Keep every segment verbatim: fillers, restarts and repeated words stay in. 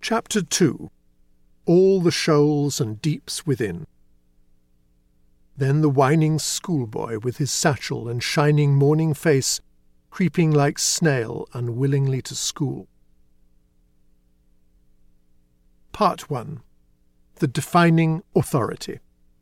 Chapter two. All the shoals and deeps within. Then the whining schoolboy with his satchel and shining morning face, creeping like snail unwillingly to school. Part one. The Defining Authority.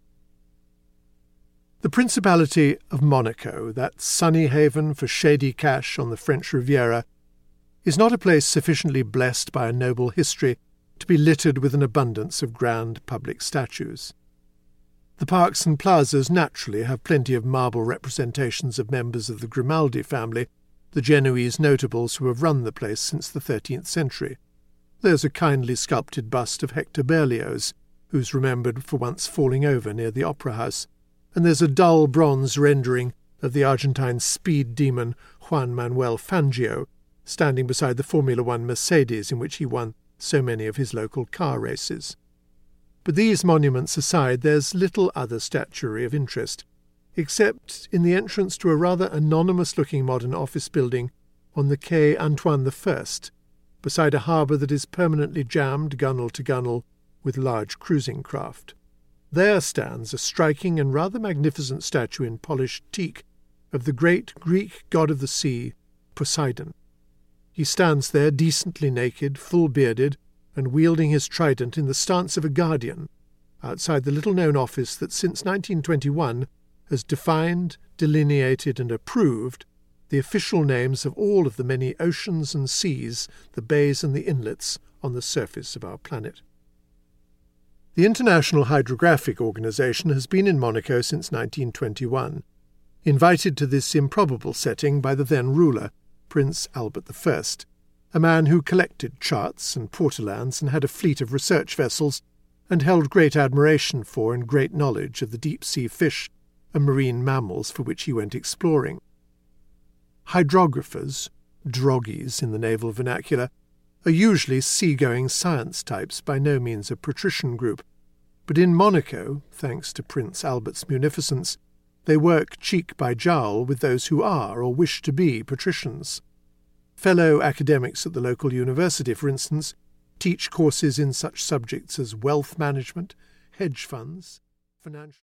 The Principality of Monaco, that sunny haven for shady cash on the French Riviera, is not a place sufficiently blessed by a noble history to be littered with an abundance of grand public statues. The parks and plazas naturally have plenty of marble representations of members of the Grimaldi family, the Genoese notables who have run the place since the thirteenth century. There's a kindly sculpted bust of Hector Berlioz, who's remembered for once falling over near the Opera House, and there's a dull bronze rendering of the Argentine speed demon Juan Manuel Fangio, standing beside the Formula One Mercedes in which he won so many of his local car races. But these monuments aside, there's little other statuary of interest, except in the entrance to a rather anonymous-looking modern office building on the Quai Antoine the First, beside a harbour that is permanently jammed gunwale to gunwale with large cruising craft. There stands a striking and rather magnificent statue in polished teak of the great Greek god of the sea, Poseidon. He stands there decently naked, full-bearded, and wielding his trident in the stance of a guardian, outside the little-known office that since nineteen twenty-one has defined, delineated, and approved the official names of all of the many oceans and seas, the bays and the inlets on the surface of our planet. The International Hydrographic Organization has been in Monaco since nineteen twenty-one, invited to this improbable setting by the then ruler, Prince Albert the First, a man who collected charts and portolans and had a fleet of research vessels, and held great admiration for and great knowledge of the deep-sea fish and marine mammals for which he went exploring. Hydrographers, droggies in the naval vernacular, are usually sea-going science types, by no means a patrician group, but in Monaco, thanks to Prince Albert's munificence, they work cheek by jowl with those who are or wish to be patricians. Fellow academics at the local university, for instance, teach courses in such subjects as wealth management, hedge funds, financial